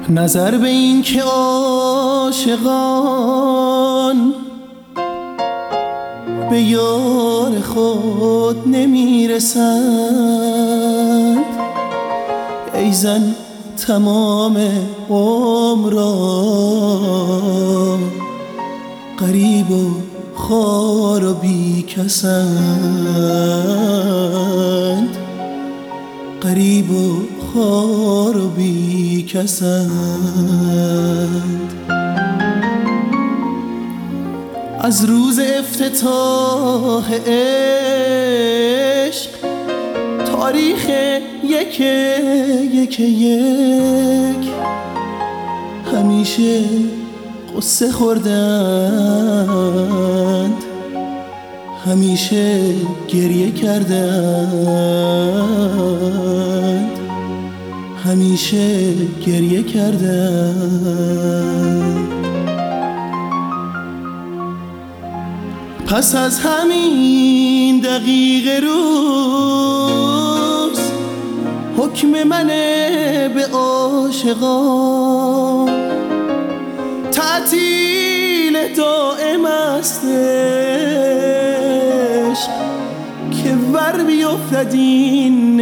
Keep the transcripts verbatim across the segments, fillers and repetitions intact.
نظر به این که عاشقان به یار خود نمیرسند، ای زن تمام عمر را غریب و خوار و بیکسند، غریب و خوار و بیکسند. از روز افتتاح عشق تاریخ یک یک یک همیشه قصه خوردند، همیشه گریه کردند، همیشه گریه کردند. پس از همین دقیقه روز حکم منه به عاشقان، تعطیل دائم است عشق که ور بیفتد این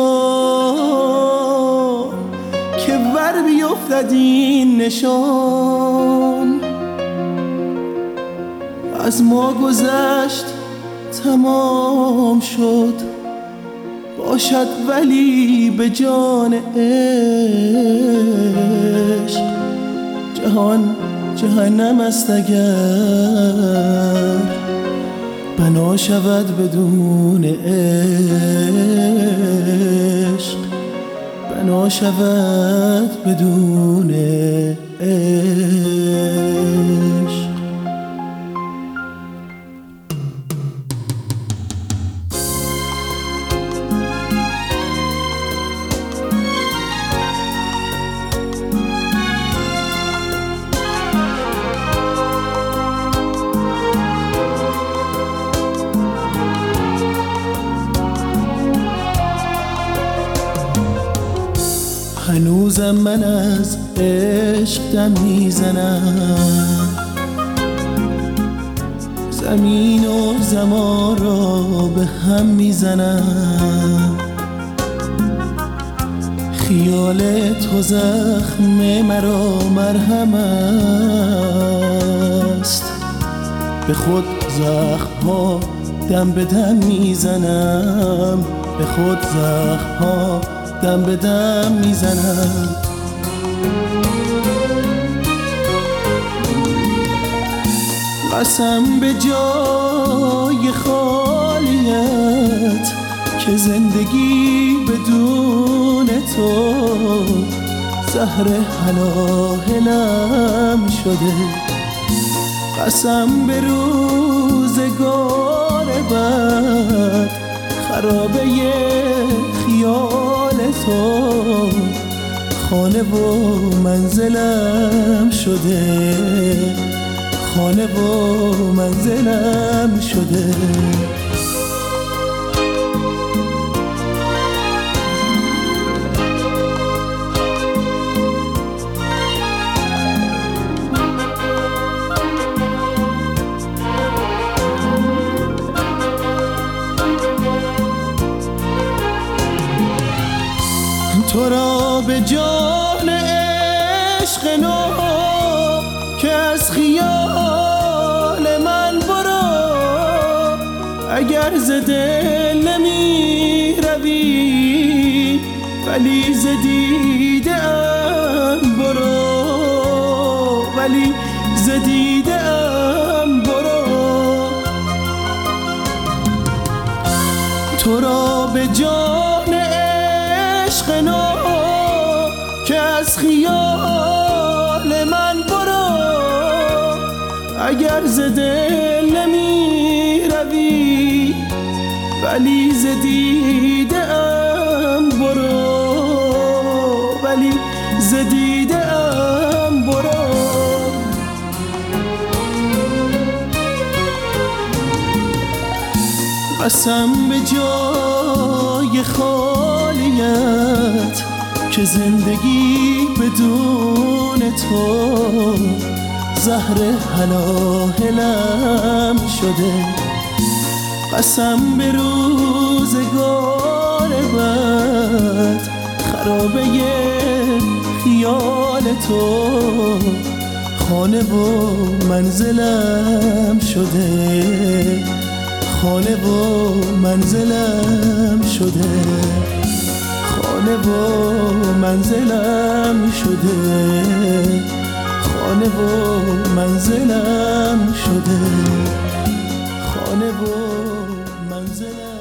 نشان، که ور بیفتد این نشان. از ما گذشت تمام شد باشد ولی به جان عشق جهان جهنم است اگر بنا شود بدون عشق، بنا شود بدون عشق. هنوزم من از عشق دم میزنم، زمین و زمان را به هم میزنم. خیال تو زخم مرا مرهم است، به خود زخم ها دم به دم میزنم، به خود زخم ها دم به دم میزنم. قسم به جای خالیت که زندگی بدون تو زهر حلاحلم شده. قسم به روزگار بد خرابه خیال تو خانه و منزلم شده، خانه و منزلم شده. تو را به جان عشق نو که از خیال من برو، اگر ز دل نمی روی ولی ز دیده ام برو، ولی ز دیده ام برو. تو را به جان عشق نو که از خیال من برو، اگر ز دل نمی روی ولی ز دیده ام برو، ولی ز دیده ام برو. قسم به جای خالیت که که زندگی بدون تو زهر هلاهلم شده. قسم به روزگار بد خرابه خیال تو خانه و منزلم شده. خانه و منزلم شده. خانه و منزلم شده. خانه و منزلم شده. خانه و منزلم